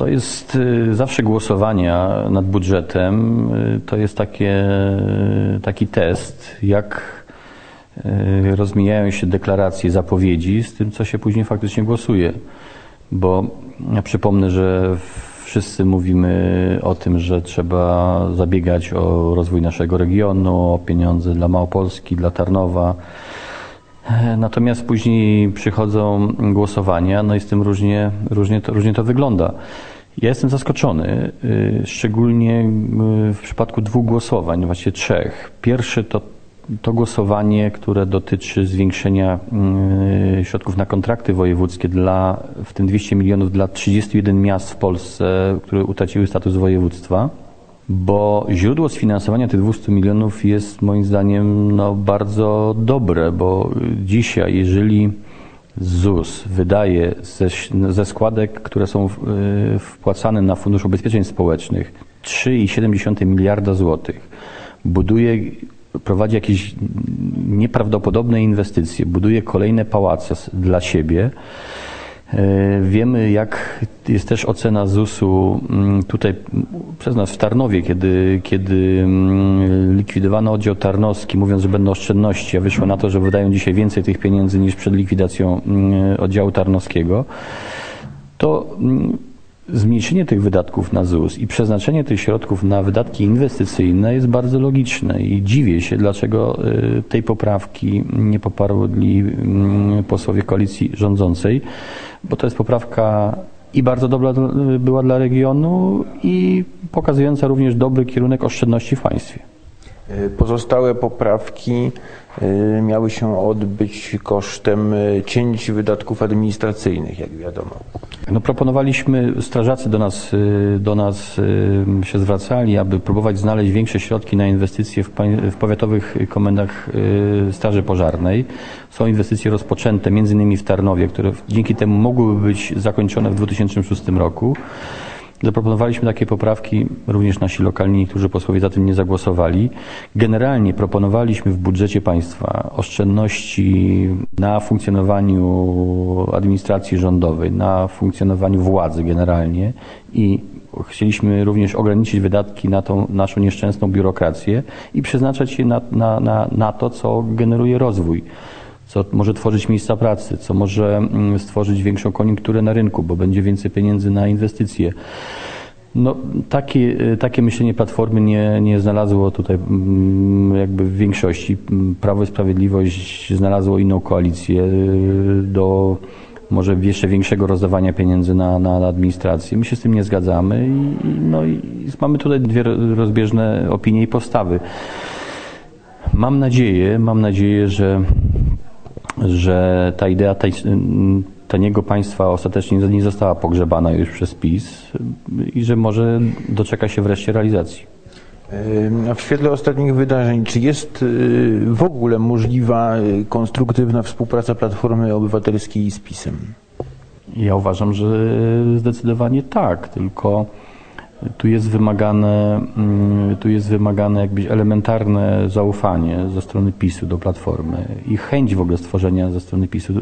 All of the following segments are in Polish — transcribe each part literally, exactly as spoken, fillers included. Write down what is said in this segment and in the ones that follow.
To jest zawsze głosowania nad budżetem, to jest takie, taki test, jak rozmijają się deklaracje, zapowiedzi z tym, co się później faktycznie głosuje. Bo ja przypomnę, że wszyscy mówimy o tym, że trzeba zabiegać o rozwój naszego regionu, o pieniądze dla Małopolski, dla Tarnowa. Natomiast później przychodzą głosowania, no i z tym różnie, różnie, to, różnie to wygląda. Ja jestem zaskoczony, szczególnie w przypadku dwóch głosowań, właściwie trzech. Pierwsze to, to głosowanie, które dotyczy zwiększenia środków na kontrakty wojewódzkie dla, w tym dwieście milionów dla trzydziestu jeden miast w Polsce, które utraciły status województwa. Bo źródło sfinansowania tych dwustu milionów jest moim zdaniem no, bardzo dobre, bo dzisiaj, jeżeli Z U S wydaje ze, ze składek, które są wpłacane na Fundusz Ubezpieczeń Społecznych trzy przecinek siedem miliarda złotych, buduje, prowadzi jakieś nieprawdopodobne inwestycje, buduje kolejne pałace dla siebie. Wiemy, jak jest też ocena Z U S u tutaj przez nas w Tarnowie, kiedy, kiedy likwidowano oddział tarnowski, mówiąc, że będą oszczędności, a wyszło na to, że wydają dzisiaj więcej tych pieniędzy niż przed likwidacją oddziału tarnowskiego, to zmniejszenie tych wydatków na Z U S i przeznaczenie tych środków na wydatki inwestycyjne jest bardzo logiczne i dziwię się, dlaczego tej poprawki nie poparli posłowie koalicji rządzącej, bo to jest poprawka i bardzo dobra była dla regionu i pokazująca również dobry kierunek oszczędności w państwie. Pozostałe poprawki miały się odbyć kosztem cięć wydatków administracyjnych, jak wiadomo. No, proponowaliśmy, strażacy do nas, do nas się zwracali, aby próbować znaleźć większe środki na inwestycje w, w powiatowych komendach Straży Pożarnej. Są inwestycje rozpoczęte, między innymi w Tarnowie, które dzięki temu mogłyby być zakończone w dwa tysiące szóstym roku. Zaproponowaliśmy takie poprawki, również nasi lokalni niektórzy posłowie za tym nie zagłosowali. Generalnie proponowaliśmy w budżecie państwa oszczędności na funkcjonowaniu administracji rządowej, na funkcjonowaniu władzy generalnie i chcieliśmy również ograniczyć wydatki na tą naszą nieszczęsną biurokrację i przeznaczać je na, na, na, na to, co generuje rozwój, co może tworzyć miejsca pracy, co może stworzyć większą koniunkturę na rynku, bo będzie więcej pieniędzy na inwestycje. No, takie, takie myślenie Platformy nie, nie znalazło tutaj jakby w większości. Prawo i Sprawiedliwość znalazło inną koalicję do może jeszcze większego rozdawania pieniędzy na, na administrację. My się z tym nie zgadzamy i, no, i mamy tutaj dwie rozbieżne opinie i postawy. Mam nadzieję, mam nadzieję, że że ta idea tej, taniego państwa ostatecznie nie została pogrzebana już przez PiS i że może doczeka się wreszcie realizacji. W świetle ostatnich wydarzeń, czy jest w ogóle możliwa konstruktywna współpraca Platformy Obywatelskiej z PiS-em? Ja uważam, że zdecydowanie tak, tylko tu jest wymagane, tu jest wymagane jakby elementarne zaufanie ze strony PiS-u do Platformy i chęć w ogóle stworzenia ze strony PiS-u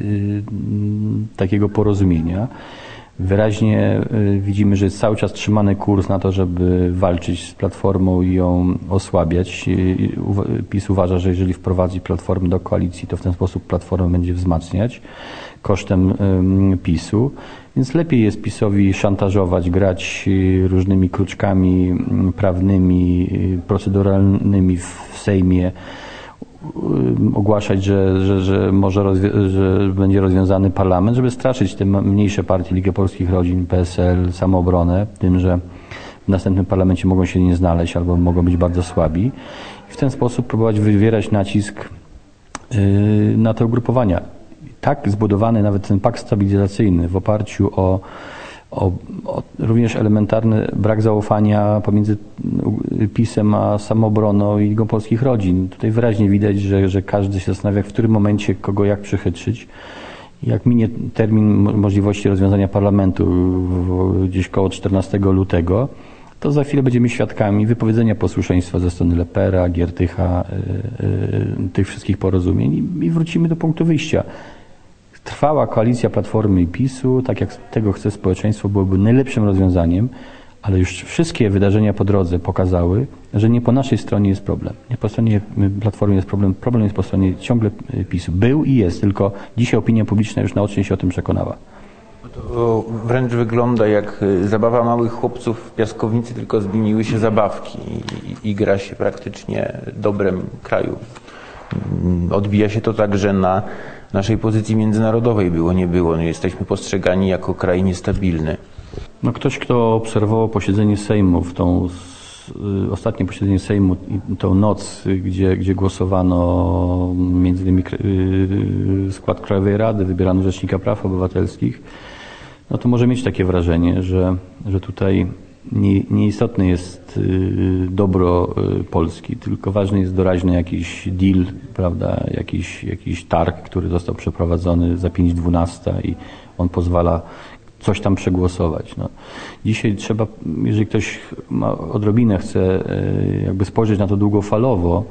takiego porozumienia. Wyraźnie widzimy, że jest cały czas trzymany kurs na to, żeby walczyć z Platformą i ją osłabiać. PiS uważa, że jeżeli wprowadzi Platformę do koalicji, to w ten sposób Platformę będzie wzmacniać kosztem PiS-u. Więc lepiej jest PiS-owi szantażować, grać różnymi kruczkami prawnymi, proceduralnymi w Sejmie, ogłaszać, że, że, że może rozwi- że będzie rozwiązany parlament, żeby straszyć te mniejsze partie, Ligę Polskich Rodzin, P S L, Samoobronę, tym, że w następnym parlamencie mogą się nie znaleźć albo mogą być bardzo słabi. I w ten sposób próbować wywierać nacisk yy, na te ugrupowania. Tak zbudowany nawet ten pakt stabilizacyjny w oparciu o, o, o również elementarny brak zaufania pomiędzy PiS-em a Samoobroną i Ligą Polskich Rodzin. Tutaj wyraźnie widać, że, że każdy się zastanawia, w którym momencie kogo jak przychytrzyć. Jak minie termin możliwości rozwiązania parlamentu gdzieś koło czternastego lutego, to za chwilę będziemy świadkami wypowiedzenia posłuszeństwa ze strony Lepera, Giertycha, yy, yy, tych wszystkich porozumień i, i wrócimy do punktu wyjścia. trwała koalicja Platformy i PiSu, tak jak tego chce społeczeństwo, byłoby najlepszym rozwiązaniem, ale już wszystkie wydarzenia po drodze pokazały, że nie po naszej stronie jest problem. Nie po stronie Platformy jest problem. Problem jest po stronie ciągle PiSu. Był i jest, tylko dzisiaj opinia publiczna już naocznie się o tym przekonała. To wręcz wygląda jak zabawa małych chłopców w piaskownicy, tylko zmieniły się zabawki i, i gra się praktycznie dobrem kraju. Odbija się to także na naszej pozycji międzynarodowej. Było, nie było. No, jesteśmy postrzegani jako kraj niestabilny. No, ktoś, kto obserwował posiedzenie Sejmu, w tą y, ostatnie posiedzenie Sejmu i tą noc, gdzie, gdzie głosowano między innymi y, skład Krajowej Rady, wybierano Rzecznika Praw Obywatelskich, no to może mieć takie wrażenie, że, że tutaj nie, nieistotne jest y, dobro y, Polski, tylko ważny jest doraźny jakiś deal, prawda, jakiś, jakiś targ, który został przeprowadzony za pięć dwunasta i on pozwala coś tam przegłosować. No. Dzisiaj trzeba, jeżeli ktoś ma odrobinę chce jakby spojrzeć na to długofalowo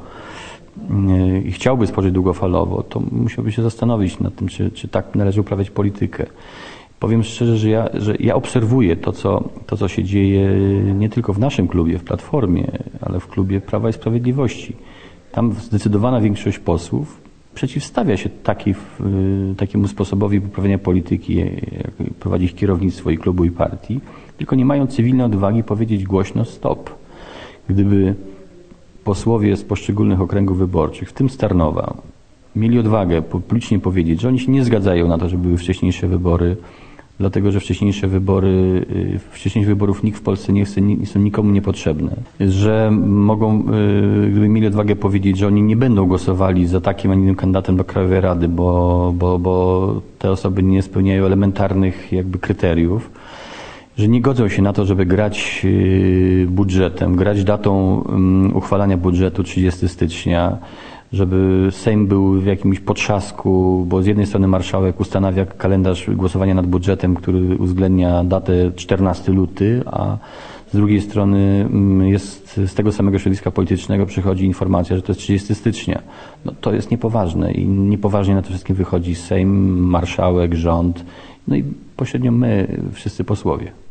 i chciałby spojrzeć długofalowo, to musiałby się zastanowić nad tym, czy, czy tak należy uprawiać politykę. Powiem szczerze, że ja, że ja obserwuję to co, to, co się dzieje nie tylko w naszym klubie, w Platformie, ale w klubie Prawa i Sprawiedliwości. Tam zdecydowana większość posłów przeciwstawia się taki, takiemu sposobowi uprawiania polityki, jak prowadzi ich kierownictwo i klubu i partii, tylko nie mają cywilnej odwagi powiedzieć głośno stop. Gdyby posłowie z poszczególnych okręgów wyborczych, w tym z Tarnowa, mieli odwagę publicznie powiedzieć, że oni się nie zgadzają na to, żeby były wcześniejsze wybory, dlatego że wcześniejsze wybory, wcześniejszych wyborów nikt w Polsce nie chce, nie, są nikomu niepotrzebne. Że mogą, gdyby mieli odwagę powiedzieć, że oni nie będą głosowali za takim, a nie innym kandydatem do Krajowej Rady, bo, bo, bo te osoby nie spełniają elementarnych jakby kryteriów, że nie godzą się na to, żeby grać budżetem, grać datą uchwalania budżetu trzydziestego stycznia, żeby Sejm był w jakimś potrzasku, bo z jednej strony marszałek ustanawia kalendarz głosowania nad budżetem, który uwzględnia datę czternastego lutego, a z drugiej strony jest z tego samego środowiska politycznego przychodzi informacja, że to jest trzydziestego stycznia. No, to jest niepoważne i niepoważnie na to wszystkim wychodzi Sejm, marszałek, rząd, no i pośrednio my, wszyscy posłowie.